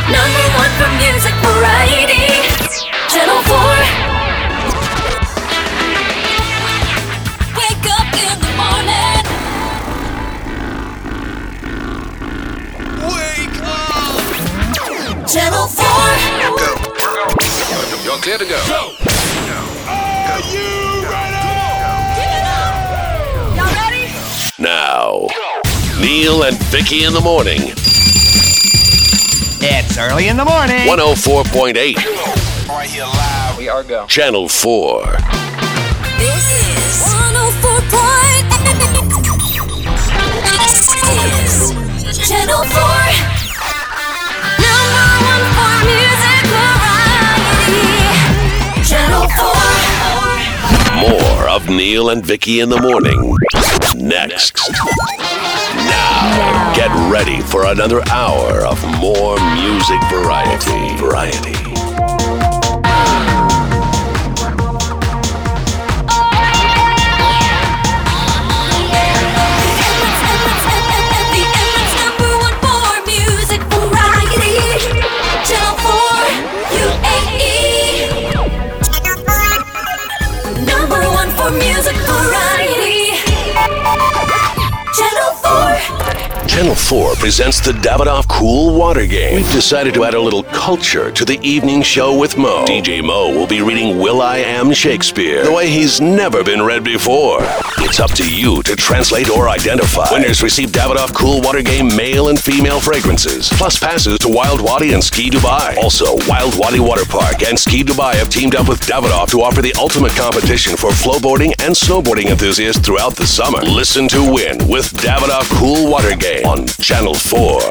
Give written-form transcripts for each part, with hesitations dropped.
Number one for music variety. Channel 4. Wake up in the morning. Wake up! Channel 4. Go. You're clear to go. Are you ready? Y'all ready? Now, Neil and Vicky in the morning. It's early in the morning. 104.8. Right here live. We are go. Channel 4. This is 104.8. Channel 4. Number one for music variety. Channel 4. More of Neil and Vicky in the morning. Next. Now, get ready for another hour of more music variety. The internet's number one for music variety. Channel 4, UAE. Number one for music variety. Channel 4. Channel 4 presents the Davidoff Cool Water Game. We've decided to add a little culture to the evening show with Mo. DJ Mo will be reading Will.i.am Shakespeare the way he's never been read before. It's up to you to translate or identify. Winners receive Davidoff Cool Water Game male and female fragrances, plus passes to Wild Wadi and Ski Dubai. Also, Wild Wadi Water Park and Ski Dubai have teamed up with Davidoff to offer the ultimate competition for flowboarding and snowboarding enthusiasts throughout the summer. Listen to win with Davidoff Cool Water Game on Channel 4.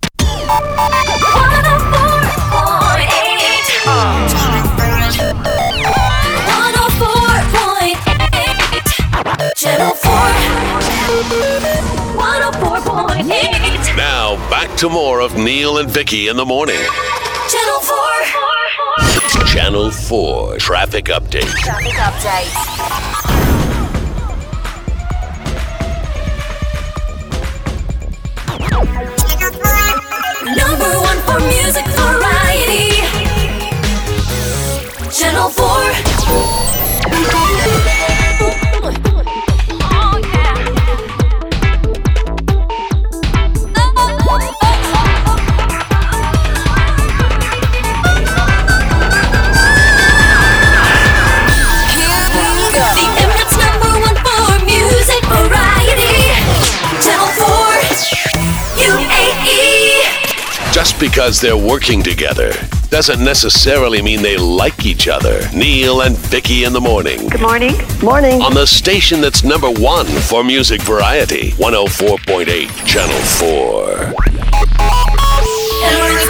104.8. Channel 4. 104.8. Now, back to more of Neil and Vicky in the morning. Channel 4. Channel 4 Traffic Update. Traffic update. Number one for music variety. Channel 4. Oh yeah. The internet's number one for music variety. Channel 4. UAE. Just because they're working together doesn't necessarily mean they like each other. Neil and Vicky in the morning. Good morning. On the station that's number one for music variety, 104.8 Channel 4. And we're